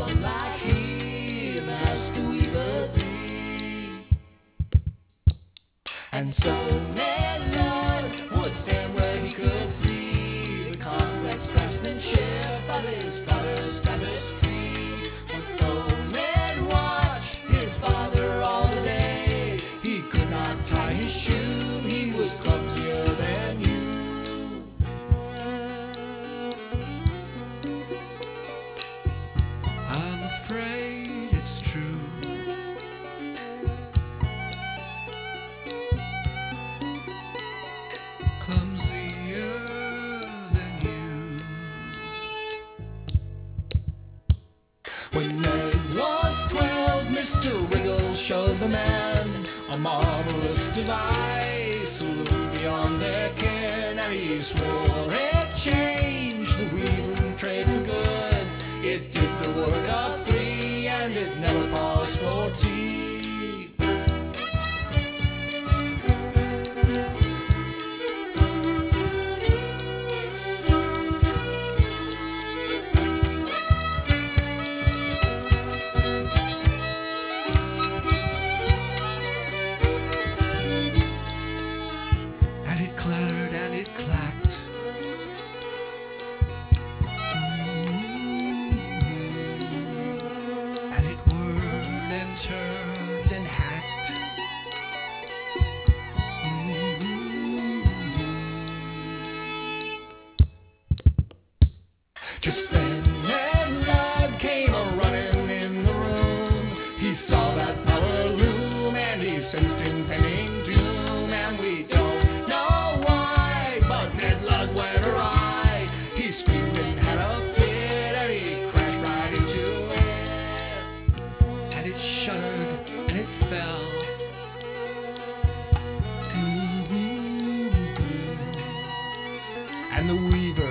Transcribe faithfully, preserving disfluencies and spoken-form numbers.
one like him as to weaver be. And so Ned Ludd would stand where he could see the complex craftsmanship of his father's tapestry. But though Ned watched his father all the day, he could not tie his shoe, he was clumsier than you. I'm afraid it's true. Clumsier than you. When Ned was twelve, Mister Wriggle showed the man a marvelous device, a little beyond their ken, and he swore it changed the weaving trade for good. It did the work of three, and it never paused for tea. And it clattered and it clacked. And it whirred and turned and hacked. Just then Ned Ludd came a-running in the room. He saw that power loom, and he sensed impending doom. And we don't know why, but Ned Ludd went awry. He screamed and had a fit, and he crashed right into it. And it shuddered and it fell. And the weaver